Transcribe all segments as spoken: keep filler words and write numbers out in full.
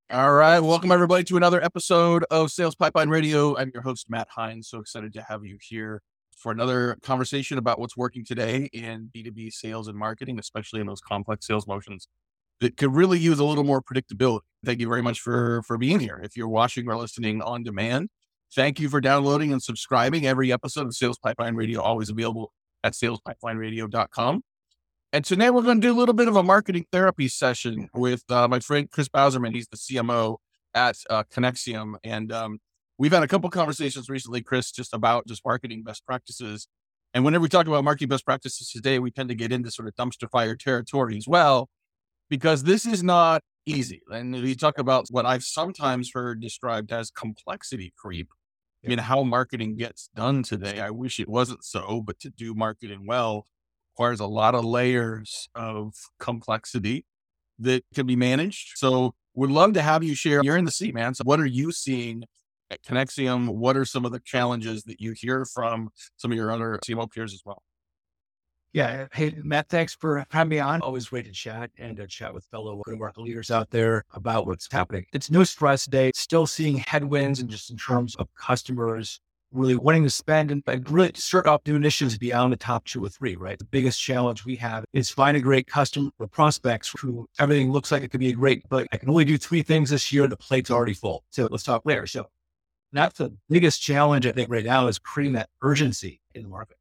All right. Welcome, everybody, to another episode of Sales Pipeline Radio. I'm your host, Matt Hines. So excited to have you here for another conversation about what's working today in B two B sales and marketing, especially in those complex sales motions that could really use a little more predictability. Thank you very much for, for being here. If you're watching or listening on demand, thank you for downloading and subscribing. Every episode of Sales Pipeline Radio always available at sales pipeline radio dot com. And today we're going to do a little bit of a marketing therapy session with uh, my friend Chris Bauserman. He's the C M O at uh, Connexium. And um, we've had a couple conversations recently, Chris, just about just marketing best practices. And whenever we talk about marketing best practices today, we tend to get into sort of dumpster fire territory as well, because this is not easy. And we talk about what I've sometimes heard described as complexity creep. I mean, how marketing gets done today. I wish it wasn't so, but to do marketing well requires a lot of layers of complexity that can be managed. So would love to have you share. You're in the seat, man. So what are you seeing at Connexium? What are some of the challenges that you hear from some of your other C M O peers as well? Yeah. Hey, Matt, thanks for having me on. Always great to chat and to chat with fellow go-to-market leaders out there about what's happening. It's no stress day, still seeing headwinds and just in terms of customers really wanting to spend and, and really start off new initiatives beyond the top two or three, right? The biggest challenge we have is find a great customer or prospects who everything looks like it could be a great, but I can only do three things this year. The plate's already full. So let's talk later. So that's the biggest challenge I think right now is creating that urgency in the market.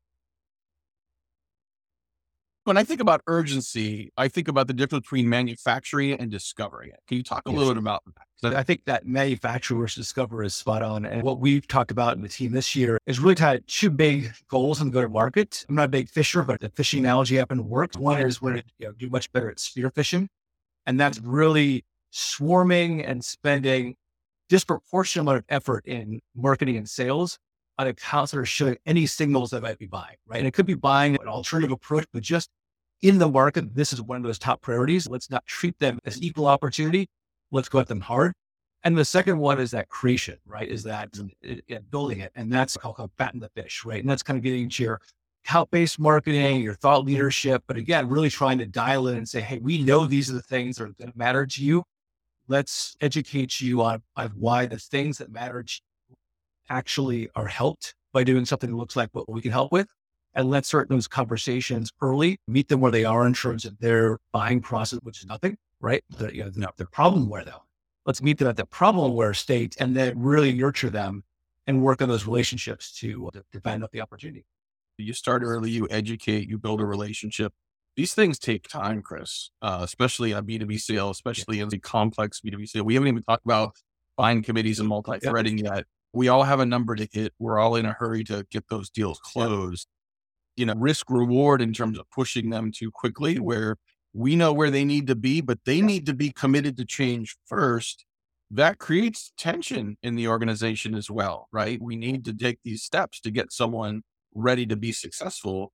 When I think about urgency, I think about the difference between manufacturing and discovering it. Can you talk a Yes. little bit about that? So I think that manufacturer versus discover is spot on. And what we've talked about in the team this year is really tied two big goals in the go-to-market. I'm not a big fisher, but the fishing analogy happened to work. One is when it you know, do much better at spear fishing. And that's really swarming and spending disproportionate amount of effort in marketing and sales on accounts that are showing any signals that might be buying, right? And it could be buying an alternative approach, but just in the market, this is one of those top priorities. Let's not treat them as equal opportunity. Let's go at them hard. And the second one is that creation, right? Is that it, it, building it. And that's called, called fatten the fish, right? And that's kind of getting to your account-based marketing, your thought leadership. But again, really trying to dial in and say, hey, we know these are the things that, are, that matter to you. Let's educate you on, on why the things that matter to you actually are helped by doing something that looks like what we can help with. And let's start those conversations early, meet them where they are in terms of their buying process, which is nothing, right? The, you know, no, their problem aware though. Let's meet them at the problem aware state and then really nurture them and work on those relationships to, to, to find out the opportunity. You start early, you educate, you build a relationship. These things take time, Chris, uh, especially on B two B sale, especially yeah. in the complex B two B sale. We haven't even talked about buying committees and multi-threading yeah. yet. We all have a number to hit. We're all in a hurry to get those deals closed. Yeah. You know, risk reward in terms of pushing them too quickly, where we know where they need to be, but they yeah. need to be committed to change first. That creates tension in the organization as well, right? We need to take these steps to get someone ready to be successful.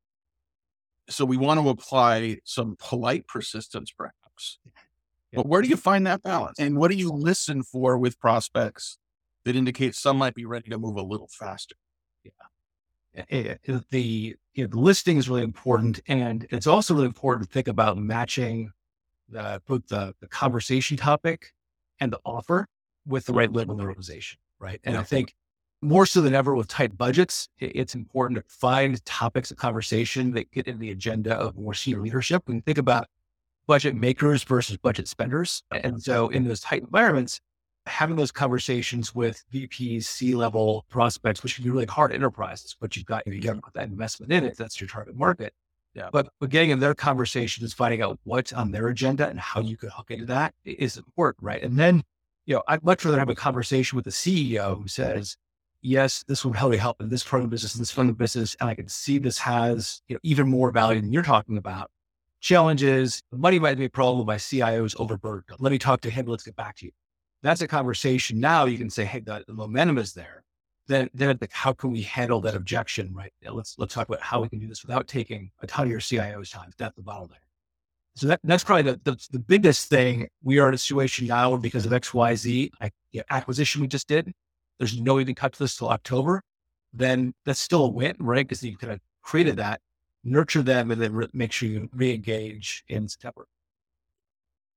So we want to apply some polite persistence, perhaps. Yeah. But where do you find that balance? And what do you listen for with prospects that indicate some might be ready to move a little faster? Yeah. It, it, the, you know, the listing is really important. And it's also really important to think about matching the, both the, the conversation topic and the offer with the right level of the organization, right? And yeah. I think more so than ever with tight budgets, it, it's important to find topics of conversation that get in the agenda of more senior leadership. When you think about budget makers versus budget spenders. And so in those tight environments, having those conversations with V Ps, C-level prospects, which can be really hard enterprises, but you've got, you got to put that investment in it. That's your target market. Yeah. But, but getting in their conversations, finding out what's on their agenda and how you could hook into that is important, right? And then, you know, I'd much rather have a conversation with the C E O who says, yes, this will really help in this part of the business, this part of the business, and I can see this has, you know, even more value than you're talking about. Challenges, money might be a problem, my C I O is overburdened. Let me talk to him, let's get back to you. That's a conversation. Now you can say, hey, the, the momentum is there. Then, then like, how can we handle that objection, right? Let's, let's talk about how we can do this without taking a ton of your C I O's time. That's the bottleneck. So that, that's probably the, the, the biggest thing. We are in a situation now because of X Y Z I, you know, acquisition we just did. There's no even cut to this till October. Then that's still a win, right? Because you kind of created that, nurture them, and then re- make sure you re-engage in September.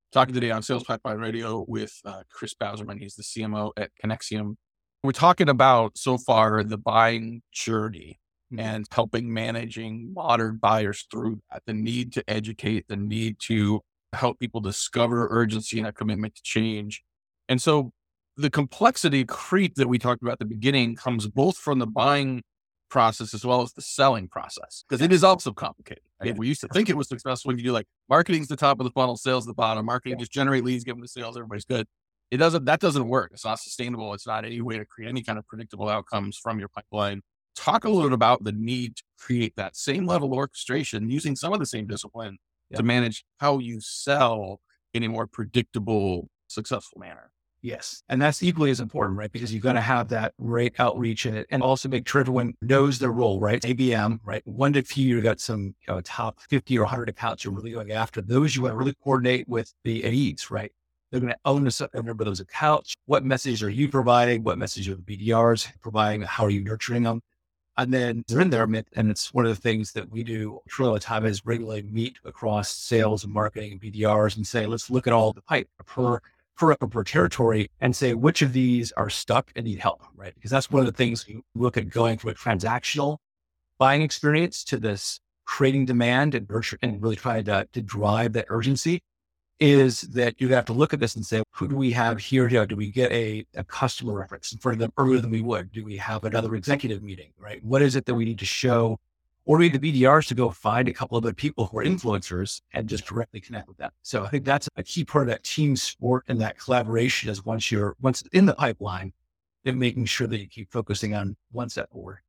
Talking today on Sales Pipeline Radio with uh, Chris Bauserman. He's the C M O at Connexium. We're talking about so far the buying journey mm-hmm. and helping managing modern buyers through that, the need to educate, the need to help people discover urgency and a commitment to change. And so the complexity creep that we talked about at the beginning comes both from the buying process as well as the selling process, because it is also complicated. Right? We used to think it was successful when you do like marketing's the top of the funnel, sales the bottom, marketing just generate leads, give them to sales, everybody's good. It doesn't, that doesn't work. It's not sustainable. It's not any way to create any kind of predictable outcomes from your pipeline. Talk a little bit about the need to create that same level of orchestration using some of the same discipline yep. to manage how you sell in a more predictable, successful manner. Yes. And that's equally as important, right? Because you've got to have that great outreach in it and also make sure everyone knows their role, right? A B M, right? One to few, you've got some you know, top fifty or one hundred accounts you're really going after. Those you want to really coordinate with the A Es, right? They're going to own a number of those accounts. What message are you providing? What message are the B D Rs providing? How are you nurturing them? And then they're in there. And it's one of the things that we do all the time is regularly meet across sales and marketing and B D Rs and say, let's look at all the pipe per per per territory and say, which of these are stuck and need help, right? Because that's one of the things you look at going from a transactional buying experience to this creating demand and nurture and really trying to, to drive that urgency is that you have to look at this and say, who do we have here? Do we get a, a customer reference in front of them earlier than we would? Do we have another executive meeting, right? What is it that we need to show? Or do we need the B D Rs to go find a couple of other people who are influencers and just directly connect with them? So I think that's a key part of that team sport and that collaboration is once you're, once in the pipeline, then making sure that you keep focusing on one step forward.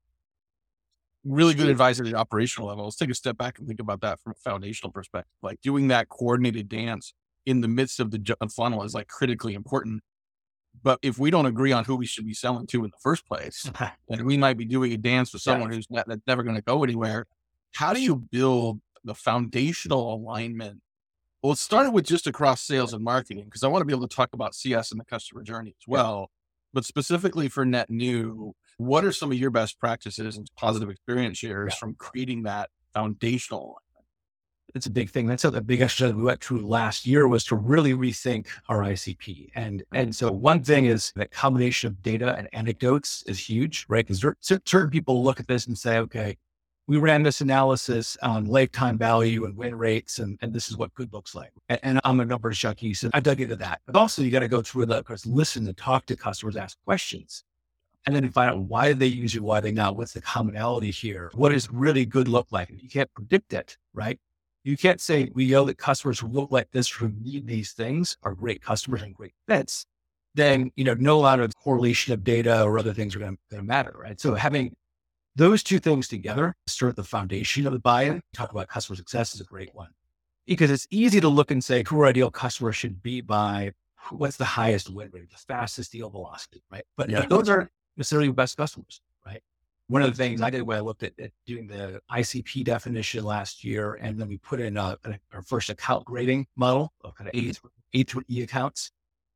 Really good advice at the operational level. Let's take a step back and think about that from a foundational perspective. Like doing that coordinated dance in the midst of the funnel is like critically important. But if we don't agree on who we should be selling to in the first place, then we might be doing a dance with someone who's not, that's never going to go anywhere. How do you build the foundational alignment? Well, it started with just across sales and marketing, because I want to be able to talk about C S and the customer journey as well. But specifically for net new, what are some of your best practices and positive experience shares yeah. from creating that foundational alignment? It's a big thing. That's a big exercise we went through last year was to really rethink our I C P. And, and so one thing is that combination of data and anecdotes is huge, right? Because certain people look at this and say, okay, we ran this analysis on lifetime value and win rates, and, and this is what good looks like. And, and I'm a numbers junkie, so I dug into that. But also you got to go through the, of course, listen and talk to customers, ask questions, and then find out why they use it, why they not, what's the commonality here? What does really good look like? You can't predict it, right? You can't say, we know that customers who look like this, who need these things are great customers and great fits. Then, you know, no amount of correlation of data or other things are going to matter, right? So having those two things together, start the foundation of the buy-in, talk about customer success is a great one. Because it's easy to look and say who our ideal customer should be by what's the highest win rate, the fastest deal velocity, right? But yeah. those aren't necessarily the best customers, right? One of the things I did when I looked at, at doing the I C P definition last year, and then we put in a, a, our first account grading model of kind of A, A through E accounts.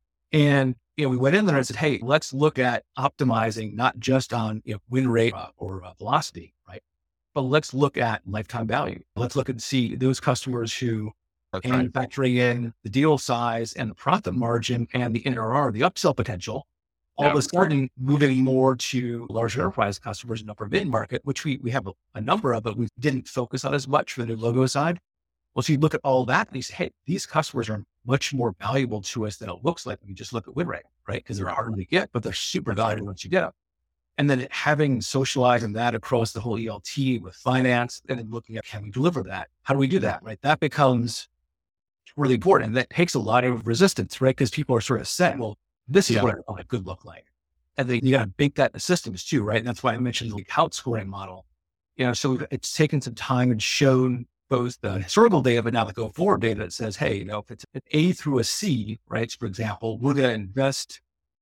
And, you know, we went in there and said, hey, let's look at optimizing not just on you know, win rate uh, or uh, velocity, right? But let's look at lifetime value. Let's look and see those customers who That's and right. factoring in the deal size and the profit margin and the N R R, the upsell potential. All yeah. of a sudden moving more to large enterprise customers and upper mid market, which we, we have a, a number of, but we didn't focus on as much for the new logo side. Well, so you look at all that and you say, hey, these customers are much more valuable to us than it looks like when you just look at win rate, right? Because they're harder to get, but they're super valuable once you get them. And then having socializing that across the whole E L T with finance and then looking at, can we deliver that? How do we do that, right? That becomes really important. And that takes a lot of resistance, right? Because people are sort of set, well, this is yeah. what it could look like. And then you got to bake that in the systems too, right? And that's why I mentioned the account scoring model. You know, so it's taken some time and shown both the historical data, but now the go forward data that says, hey, you know, if it's an A through a C, right? So for example, we're going to invest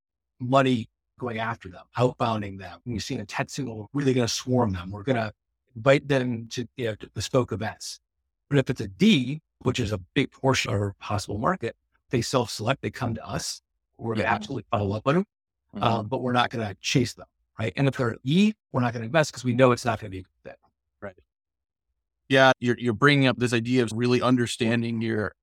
money going after them, outbounding them. When you see an intent signal, we're really going to swarm them. We're going to invite them to, you know, to bespoke events. But if it's a D, which is a big portion of our possible market, they self-select, they come to us. We're going to absolutely follow up on them, mm-hmm. um, but we're not going to chase them, right? And if they're E, we're not going to invest because we know it's not going to be a fit, right? Yeah, you're you're bringing up this idea of really understanding your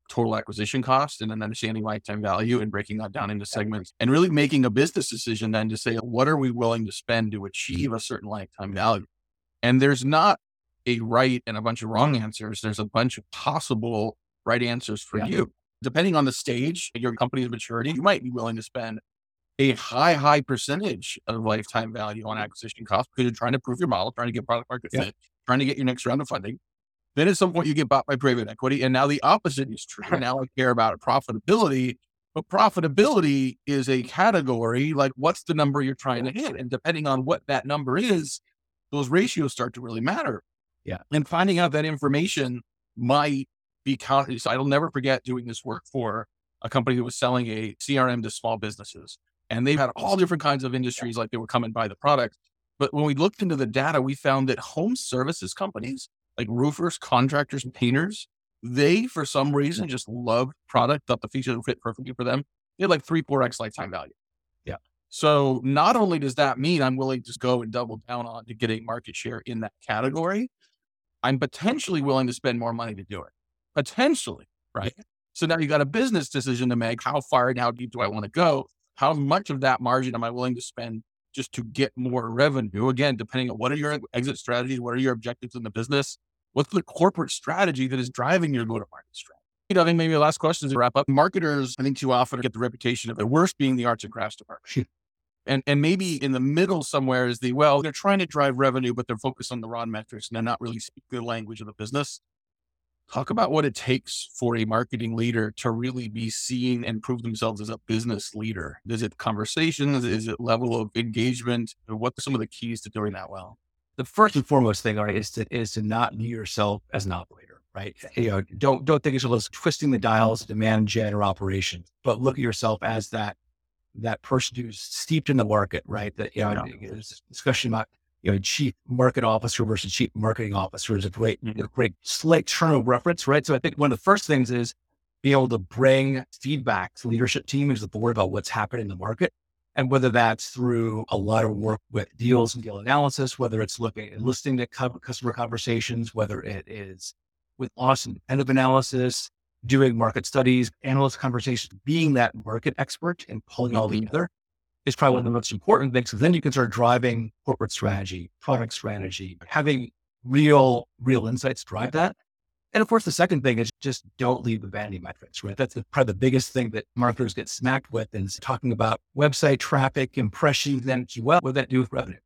total acquisition cost and then understanding lifetime value and breaking that down into segments and really making a business decision then to say, what are we willing to spend to achieve a certain lifetime value? And there's not a right and a bunch of wrong answers. There's a bunch of possible right answers for Yeah. you. Depending on the stage of your company's maturity, you might be willing to spend a high, high percentage of lifetime value on acquisition costs because you're trying to prove your model, trying to get product market Yeah. fit, trying to get your next round of funding. Then at some point you get bought by private equity. And now the opposite is true. Now I care about profitability, but profitability is a category, like what's the number you're trying to hit? And depending on what that number is, those ratios start to really matter. Yeah. And finding out that information might be counted. So I'll never forget doing this work for a company that was selling a C R M to small businesses. And they had all different kinds of industries, like they were coming by the product. But when we looked into the data, we found that home services companies, like roofers, contractors, and painters, they, for some reason, just loved product, thought the features would fit perfectly for them. They had like three, four X lifetime value. Yeah. So not only does that mean I'm willing to just go and double down on to getting market share in that category, I'm potentially willing to spend more money to do it. Potentially, right? So now you got a business decision to make. How far and how deep do I want to go? How much of that margin am I willing to spend just to get more revenue? Again, depending on what are your exit strategies, what are your objectives in the business? What's the corporate strategy that is driving your go-to-market strategy? You know, I think maybe the last question is to wrap up. Marketers, I think too often get the reputation of the worst being the arts and crafts department. And and maybe in the middle somewhere is the, well, they're trying to drive revenue, but they're focused on the raw metrics and they're not really speaking the language of the business. Talk about what it takes for a marketing leader to really be seen and prove themselves as a business leader. Is it conversations? Is it level of engagement? What are some of the keys to doing that well? The first and foremost thing, all right, is to is to not view yourself as an operator, right? You know, don't don't think of yourself as twisting the dials to manage your operation, but look at yourself as that that person who's steeped in the market, right? That you know, Yeah. there's a discussion about you know, chief market officer versus chief marketing officer is a great, Mhm. a great slight turn of reference, right? So I think one of the first things is be able to bring feedback to leadership team as the board about what's happening in the market. And whether that's through a lot of work with deals and deal analysis, whether it's looking at listening to cu- customer conversations, whether it is with awesome independent analysis, doing market studies, analyst conversations, being that market expert and pulling all together is probably one of the most important things. Because then you can start driving corporate strategy, product strategy, having real, real insights drive that. And of course, the second thing is just don't leave the vanity metrics, right? That's the, probably the biggest thing that marketers get smacked with is talking about website traffic, impressions, then well, what does that do with revenue?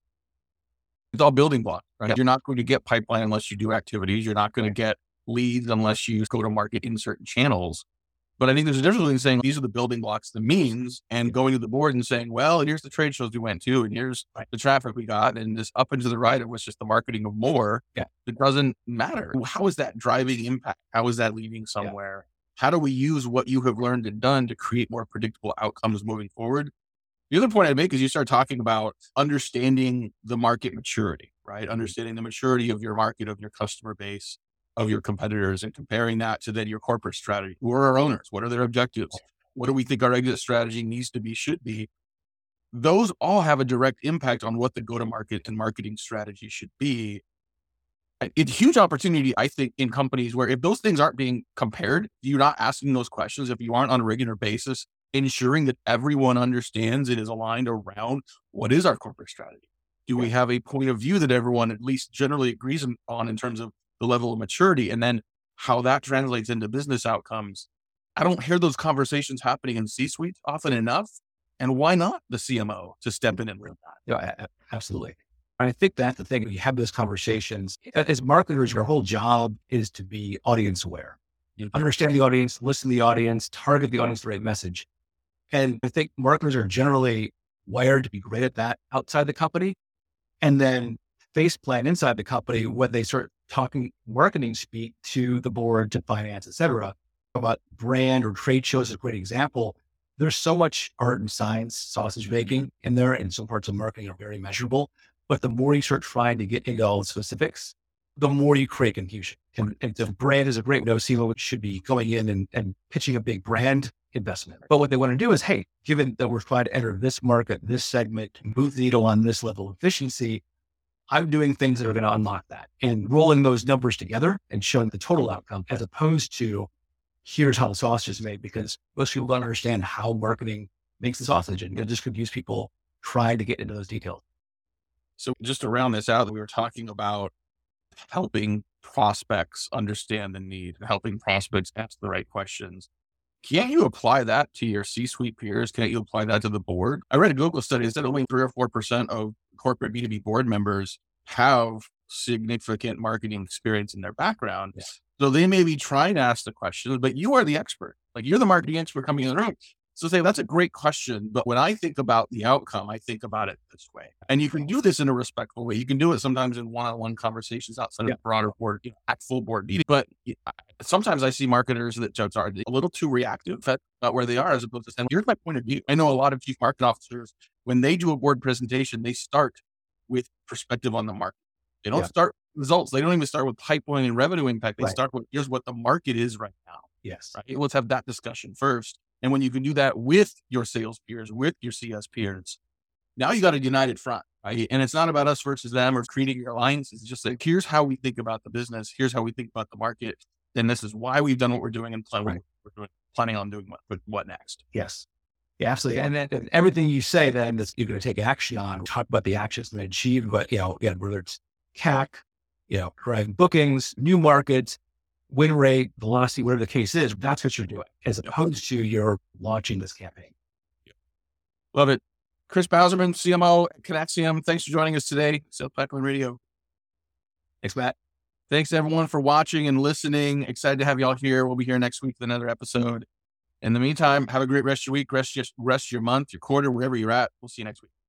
It's all building blocks, right? Yep. You're not going to get pipeline unless you do activities. You're not going to get leads unless you go to market in certain channels. But I think there's a difference between saying these are the building blocks, the means, and going to the board and saying, well, here's the trade shows we went to, and here's Right. the traffic we got, and this up and to the right, it was just the marketing of more. Yeah. It doesn't matter. How is that driving impact? How is that leading somewhere? How do we use what you have learned and done to create more predictable outcomes moving forward? The other point I'd make is you start talking about understanding the market maturity, right? Understanding the maturity of your market, of your customer base, of your competitors, and comparing that to then your corporate strategy. Who are our owners? What are their objectives? What do we think our exit strategy needs to be, should be? Those all have a direct impact on what the go-to-market and marketing strategy should be. It's a huge opportunity, I think, in companies where if those things aren't being compared, you're not asking those questions, if you aren't on a regular basis, ensuring that everyone understands it is aligned around what is our corporate strategy. Do we have a point of view that everyone at least generally agrees on in terms of the level of maturity, and then how that translates into business outcomes? I don't hear those conversations happening in C-suite often enough. And why not the C M O to step in and lead that? Yeah, a- a- absolutely. And I think that's the thing. When you have those conversations, as marketers, your whole job is to be audience aware, Mhm. understand the audience, listen to the audience, target the audience, the right message. And I think marketers are generally wired to be great at that outside the company. And then face plan inside the company when they start talking marketing speak to the board, to finance, et cetera. About brand or trade shows is a great example. There's so much art and science, sausage making in there, and some parts of marketing are very measurable. But the more you start trying to get into all the specifics, the more you create confusion. And, and the brand is a great no C M O should be going in and, and pitching a big brand investment. But what they want to do is, hey, given that we're trying to enter this market, this segment, move the needle on this level of efficiency, I'm doing things that are going to unlock that, and rolling those numbers together and showing the total outcome, as opposed to here's how the sausage is made, because most people don't understand how marketing makes the sausage, and it just confuse people trying to get into those details. So just to round this out, we were talking about helping prospects understand the need, helping prospects ask the right questions. Can't you apply that to your C-suite peers? Can't you apply that to the board? I read a Google study that said only three or four percent of corporate B two B board members have significant marketing experience in their background. Yeah. So they may be trying to ask the questions, but you are the expert. Like, you're the marketing expert coming in the room. So say, that's a great question. But when I think about the outcome, I think about it this way. And you can do this in a respectful way. You can do it sometimes in one-on-one conversations outside Yeah. of the broader board, you know, at full board meeting. But sometimes I see marketers that just are a little too reactive about where they are, as opposed to saying, here's my point of view. I know a lot of chief market officers, when they do a board presentation, they start with perspective on the market. They don't Yeah. start with results. They don't even start with pipeline and revenue impact. They Right. start with, here's what the market is right now. Yes. Right? Let's have that discussion first. And when you can do that with your sales peers, with your C S peers, now you got a united front, right? And it's not about us versus them or creating your alliances. It's just like, here's how we think about the business. Here's how we think about the market. And this is why we've done what we're doing and plan Right. what we're doing, planning on doing what, what next. Yes. Yeah, absolutely. And then and everything you say then that you're going to take action on, talk about the actions to achieve, but, you know, again, whether it's C A C, you know, driving bookings, new markets, win rate, velocity, whatever the case is, that's what you're doing, as opposed to you're launching this campaign. Love it. Chris Bauserman, C M O at Connexxium. Thanks for joining us today. Sales Pipeline Radio. Thanks, Matt. Thanks everyone for watching and listening. Excited to have y'all here. We'll be here next week with another episode. In the meantime, have a great rest of your week, rest, rest of your month, your quarter, wherever you're at. We'll see you next week.